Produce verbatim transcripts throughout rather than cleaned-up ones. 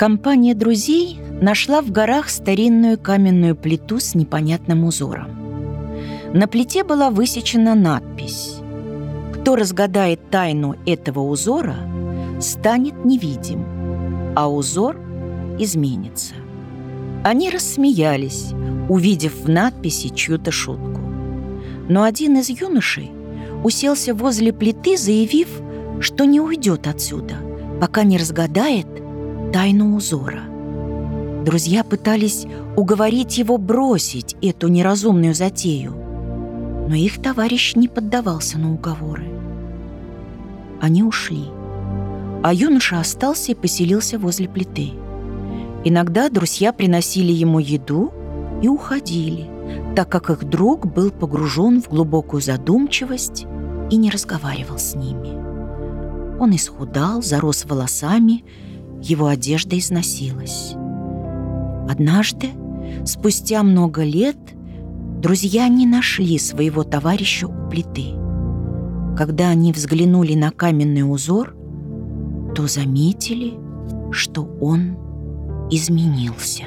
Компания друзей нашла в горах старинную каменную плиту с непонятным узором. На плите была высечена надпись: «Кто разгадает тайну этого узора, станет невидим, а узор изменится». Они рассмеялись, увидев в надписи чью-то шутку. Но один из юношей уселся возле плиты, заявив, что не уйдет отсюда, пока не разгадает тайну узора. Друзья пытались уговорить его бросить эту неразумную затею, но их товарищ не поддавался на уговоры. Они ушли, а юноша остался и поселился возле плиты. Иногда друзья приносили ему еду и уходили, так как их друг был погружен в глубокую задумчивость и не разговаривал с ними. Он исхудал, зарос волосами, его одежда износилась. Однажды, спустя много лет, друзья не нашли своего товарища у плиты. Когда они взглянули на каменный узор, то заметили, что он изменился.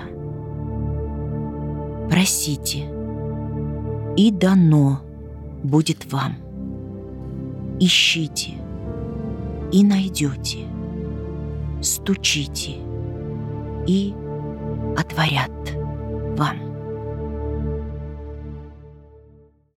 Просите, и дано будет вам. Ищите, и найдете. Стучите, и отворят вам.